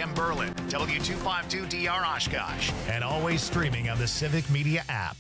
AM Berlin, W252DR Oshkosh, and always streaming on the Civic Media app.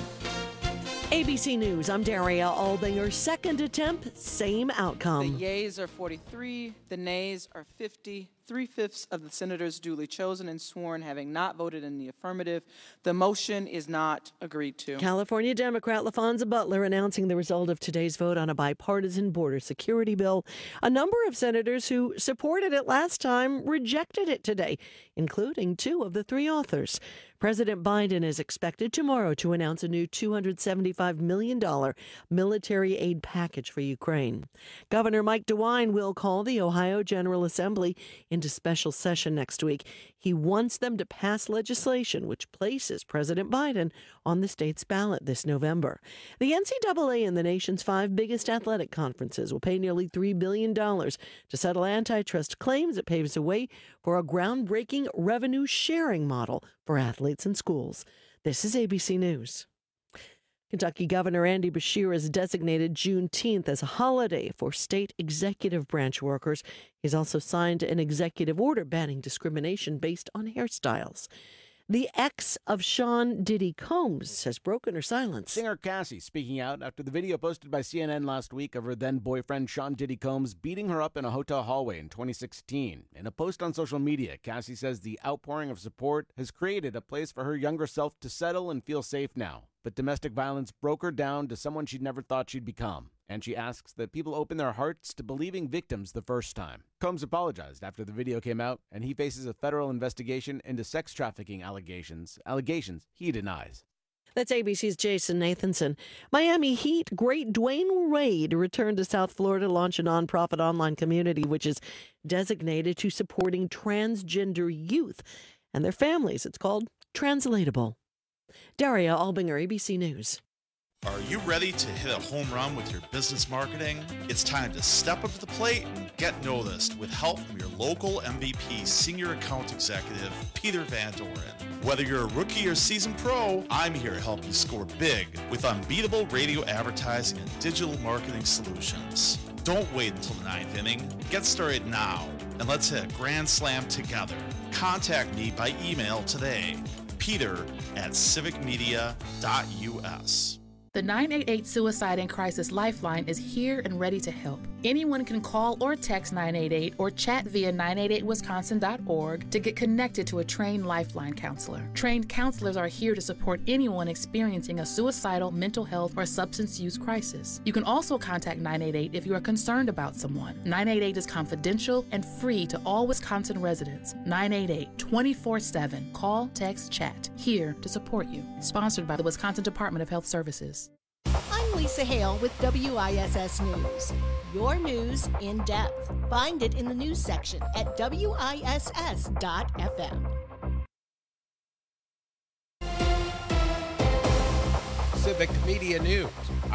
ABC News, I'm Daria Albinger. Second attempt, same outcome. The yeas are 43, the nays are 50. 3/5 of the senators duly chosen and sworn having not voted in the affirmative. The motion is not agreed to. California Democrat LaFonza Butler announcing the result of today's vote on a bipartisan border security bill. A number of senators who supported it last time rejected it today, including 2 of the 3 authors. President Biden is expected tomorrow to announce a new $275 million military aid package for Ukraine. Governor Mike DeWine will call the Ohio General Assembly into special session next week. He wants them to pass legislation which places President Biden on the state's ballot this November. The NCAA and the nation's 5 biggest athletic conferences will pay nearly $3 billion to settle antitrust claims. It paves the way for a groundbreaking revenue sharing model for athletes and schools. This is ABC News. Kentucky Governor Andy Beshear has designated Juneteenth as a holiday for state executive branch workers. He's also signed an executive order banning discrimination based on hairstyles. The ex of Sean Diddy Combs has broken her silence. Singer Cassie speaking out after the video posted by CNN last week of her then-boyfriend Sean Diddy Combs beating her up in a hotel hallway in 2016. In a post on social media, Cassie says the outpouring of support has created a place for her younger self to settle and feel safe now. But domestic violence broke her down to someone she'd never thought she'd become. And she asks that people open their hearts to believing victims the first time. Combs apologized after the video came out, and he faces a federal investigation into sex trafficking allegations he denies. That's ABC's Jason Nathanson. Miami Heat great Dwayne Wade returned to South Florida to launch a nonprofit online community which is designated to supporting transgender youth and their families. It's called Translatable. Daria Albinger, ABC News. Are you ready to hit a home run with your business marketing? It's time to step up to the plate and get noticed with help from your local MVP Senior Account Executive, Peter Van Doren. Whether you're a rookie or seasoned pro, I'm here to help you score big with unbeatable radio advertising and digital marketing solutions. Don't wait until the 9th inning. Get started now, and let's hit a grand slam together. Contact me by email today, peter@civicmedia.us. The 988 Suicide and Crisis Lifeline is here and ready to help. Anyone can call or text 988 or chat via 988wisconsin.org to get connected to a trained Lifeline counselor. Trained counselors are here to support anyone experiencing a suicidal, mental health, or substance use crisis. You can also contact 988 if you are concerned about someone. 988 is confidential and free to all Wisconsin residents. 988 24/7. Call, text, chat. Here to support you. Sponsored by the Wisconsin Department of Health Services. I'm Lisa Hale with WISS News. Your news in depth. Find it in the news section at WISS.FM. Civic Media News.